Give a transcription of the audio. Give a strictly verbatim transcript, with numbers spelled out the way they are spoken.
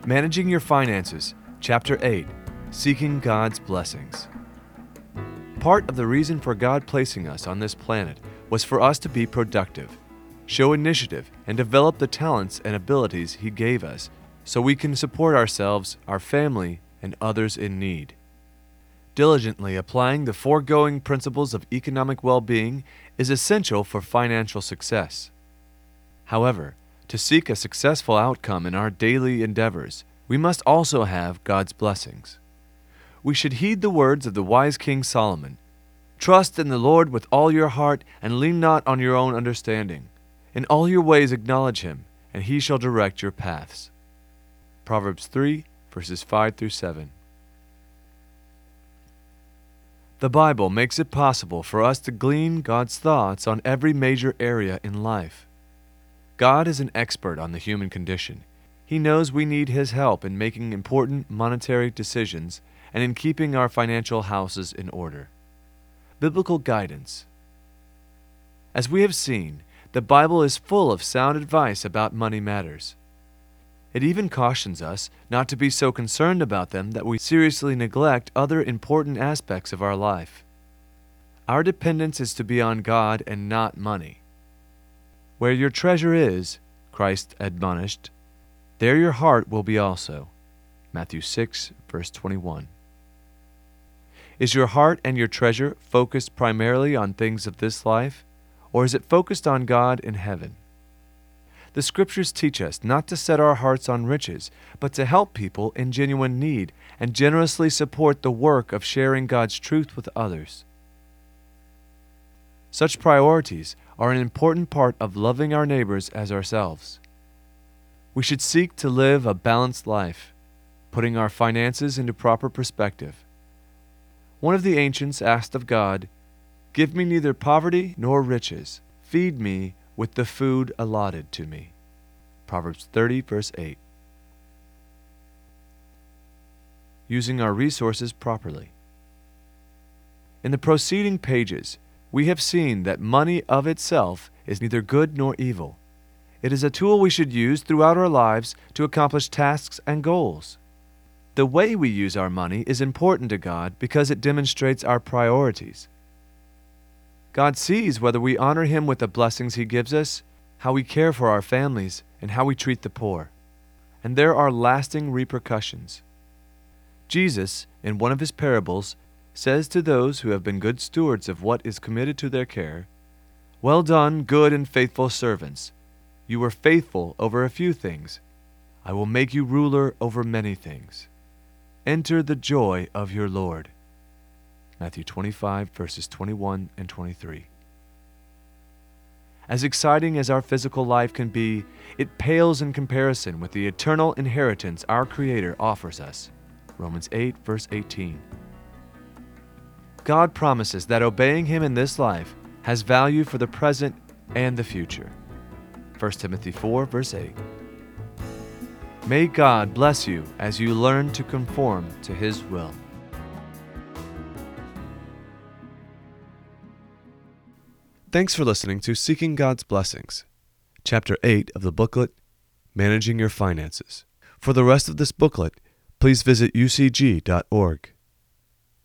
Managing Your Finances, Chapter eight, Seeking God's Blessings. Part of the reason for God placing us on this planet was for us to be productive, show initiative, and develop the talents and abilities He gave us so we can support ourselves, our family, and others in need. Diligently applying the foregoing principles of economic well-being is essential for financial success. However, to seek a successful outcome in our daily endeavors, we must also have God's blessings. We should heed the words of the wise King Solomon. Trust in the Lord with all your heart, and lean not on your own understanding. In all your ways acknowledge Him, and He shall direct your paths. Proverbs three, verses five through seven. The Bible makes it possible for us to glean God's thoughts on every major area in life. God is an expert on the human condition. He knows we need His help in making important monetary decisions and in keeping our financial houses in order. Biblical guidance. As we have seen, the Bible is full of sound advice about money matters. It even cautions us not to be so concerned about them that we seriously neglect other important aspects of our life. Our dependence is to be on God and not money. Where your treasure is, Christ admonished, there your heart will be also. Matthew six, verse twenty-one. Is your heart and your treasure focused primarily on things of this life, or is it focused on God in heaven? The Scriptures teach us not to set our hearts on riches, but to help people in genuine need and generously support the work of sharing God's truth with others. Such priorities are an important part of loving our neighbors as ourselves. We should seek to live a balanced life, putting our finances into proper perspective. One of the ancients asked of God, "Give me neither poverty nor riches. Feed me with the food allotted to me." Proverbs thirty, verse eight. Using our resources properly. In the preceding pages, we have seen that money of itself is neither good nor evil. It is a tool we should use throughout our lives to accomplish tasks and goals. The way we use our money is important to God because it demonstrates our priorities. God sees whether we honor Him with the blessings He gives us, how we care for our families, and how we treat the poor. And there are lasting repercussions. Jesus, in one of His parables, says to those who have been good stewards of what is committed to their care, "Well done, good and faithful servants. You were faithful over a few things. I will make you ruler over many things. Enter the joy of your Lord." Matthew twenty-five, verses twenty-one and twenty-three. As exciting as our physical life can be, it pales in comparison with the eternal inheritance our Creator offers us. Romans eight, verse eighteen. God promises that obeying Him in this life has value for the present and the future. First Timothy four, verse eight. May God bless you as you learn to conform to His will. Thanks for listening to Seeking God's Blessings, Chapter eight of the booklet, Managing Your Finances. For the rest of this booklet, please visit u c g dot org.